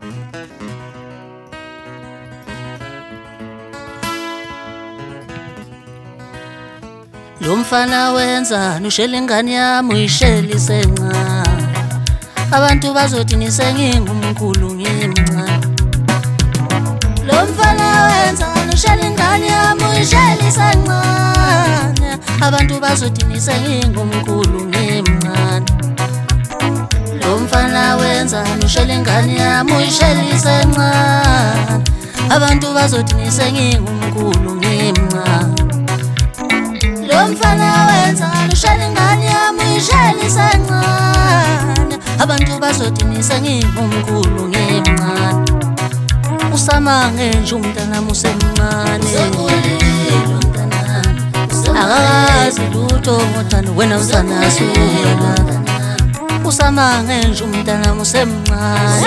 Lo mfana wenzani ushela ingane yami uyishela isencane. Abantu bazothi nisengingumkhulu ngimncane. Lo mfana wenzani ushela ingane yami uyishela isencane. Abantu bazothi nisengingumkhulu ngimncane. Lo mfana wenzani ushela ingane yami uyishela isencane. Abantu bazothi nisengingumkhulu ngimncane. Lo mfana wenzani ushela ingane yami uyishela isencane. Abantu bazothi nisengingumkhulu ngimncane. Usamange nje umntanami usemncane. Akazi lutho ngothando wena usanasukela. Usamange nje umntanami usemncane.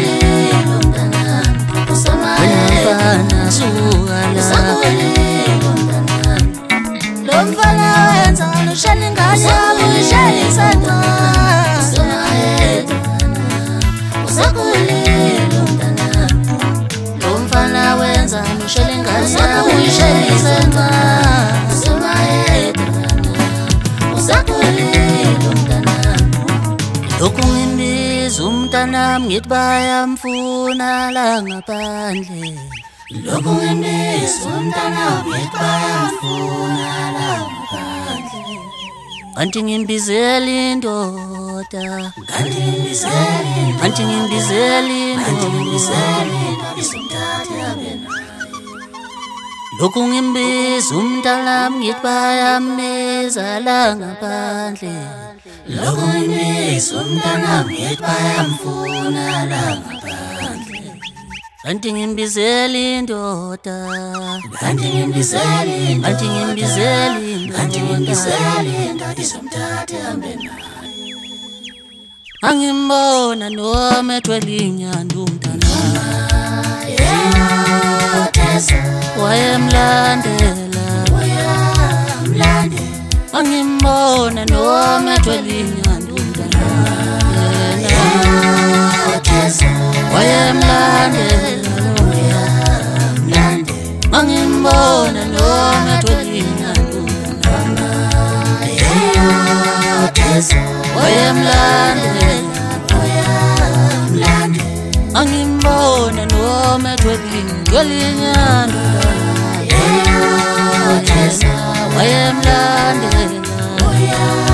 Wena usanasukela. Lo mfana wenzani ushela ingane yami uyishela isencane. Lo mfana wenzani ushela ingane yami uyishela isencane. Lokhu ngimbiza umntanami ngithi bayamfuna la ngaphandle. Lokhu ngimbiza umntanami ngithi bayamfuna la ngaphandle. Kanti ngimbizela indoda. Kanti ngimbizela indoda. Lokhu ngimbiza umntanami ngithi bayambiza la ngaphandle. Lokhu ngimbiza umntanami ngithi bayamfuna la ngaphandle. Kanti ngimbizela indoda. Kanti ngimbizela indoda isomthatha ihambe naye. Angimbona noma ethwele inyanda umntanami. Wayemlandela. Angimbona noma ethwele inyanda umntanami. Wayemlandela. Angimbona noma ethwele inyanda umntanami. Wayemlandela. Angimbona noma ethwele inyanda umntanami. Wayemlandela.